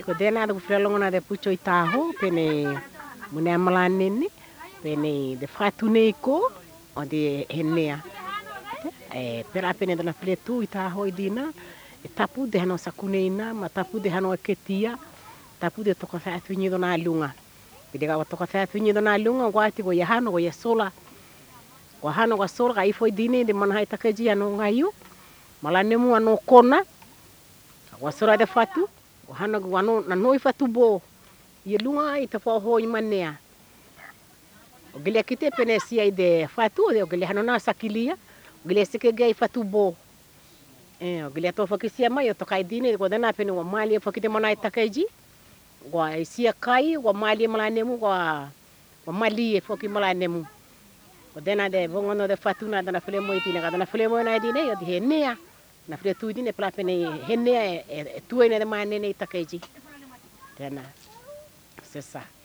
ko dena do frelongona de pucho itaho pene mune amalanene pene de fatune ko o de henea pera pene dona fletu itaho idina tapu de hano sakuneina ma tapu de hano ketia tapu de toka fa finyi dona lunga pide ka toka fa finyi dona lunga wati go yahano go yasola go hano go sola ka ifo idine de man hai takaji ano ngayu malanemu ano kona go sola de fatu go hano go ano na noi fatu bo ye lunga ita fo ho imanea o gele kite pene sia de fatu o gele hano na sakilia o gele sike gai fatu bo o gele to fo kisia mai to kai dine go dana pene o mali fo kite manai takaji go sia kai go mali malanemu go mali fo ki malanemu o dena de bongono de fatu na dana flemo itina ka dana flemo na dine yo de henea na fle tu dine pla pene henea tuene de manene takaji dena c'est ça